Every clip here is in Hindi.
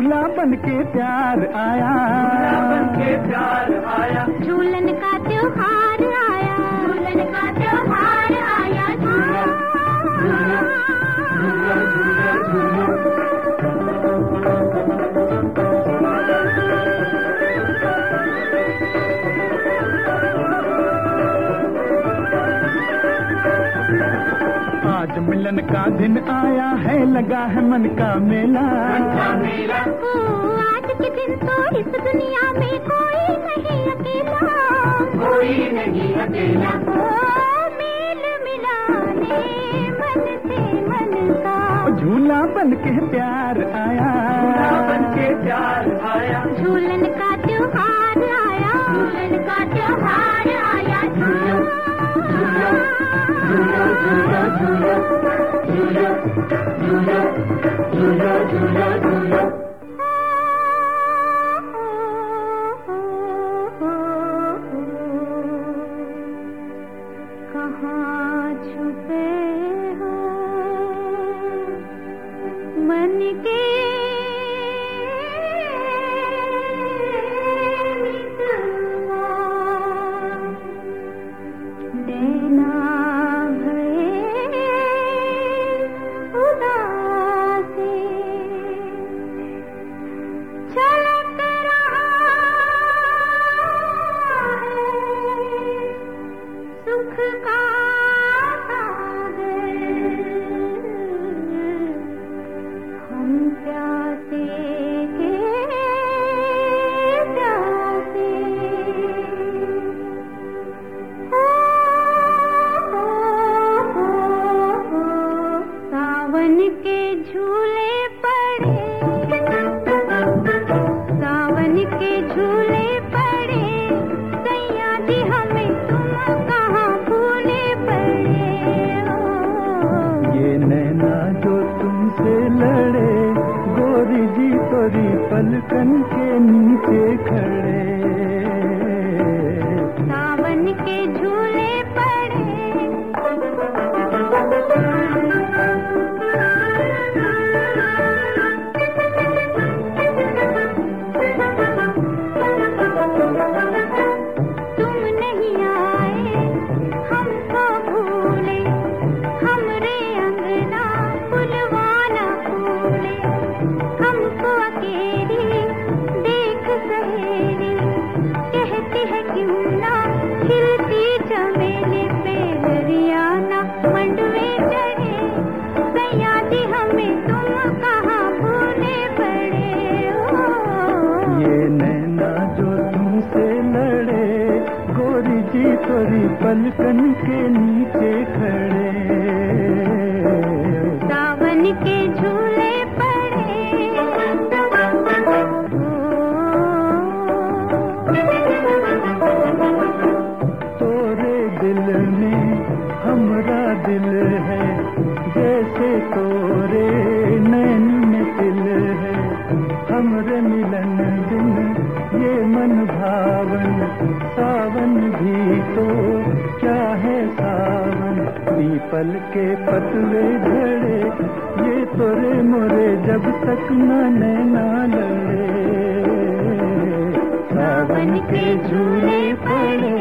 झूला बन के प्यार आया, झूलन का त्योहार आया, झूलन का त्योहार आया, झूला झूला झूला झूला झूला। आज मिलन का दिन आया है, लगा है मन का मेला। आज के दिन तो इस दुनिया में कोई नहीं अकेला, कोई नहीं अकेला। मेल मिलाने मन से मन का, झूला बन के प्यार आया, झूलन का त्योहार आया, झूलन का त्योहार आया, झूला झूला झूला झूला झूला झूला झूला झूला झूला झूला। कहाँ छुपे हो मन के पलकन के नीचे खड़े, सावन के झूले पड़े। तुम नहीं आए हमको भूले, हमरे अंगना फुलवाना फूले, हमको अकेली देख सहेली, कहती है क्यों ना खिलती चमेली पे हरियाणा मंडवे चढ़े। सयादी हमें तुम कहाँ भूले पड़े हो, ये नैना जो तुमसे लड़े, गोरी जी तोरी पलकन के नीचे खड़े, सावन के झूले हमरा दिल है, जैसे तोरे नैन में दिल है। हमरे मिलन दिन ये मन भावन, सावन भी तो क्या है सावन। पीपल के पतले झड़े, ये तोरे मोरे जब तक न लड़े, सावन के झूले पड़े।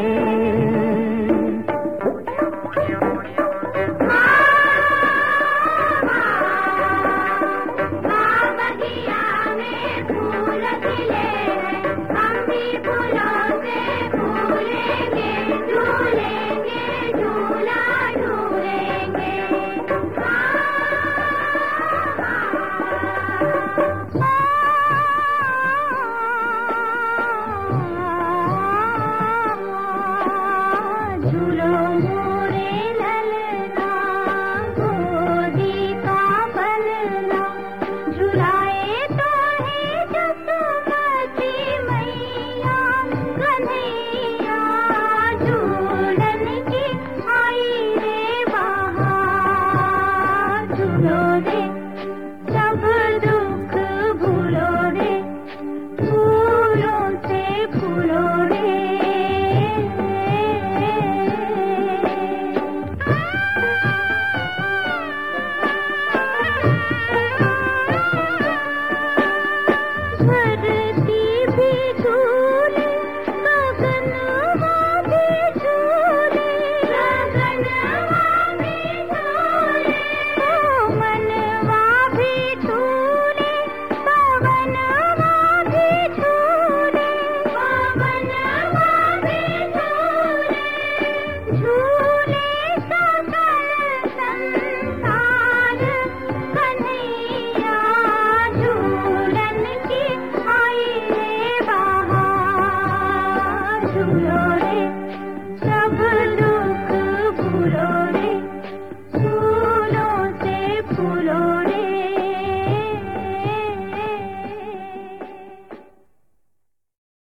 झूलो रे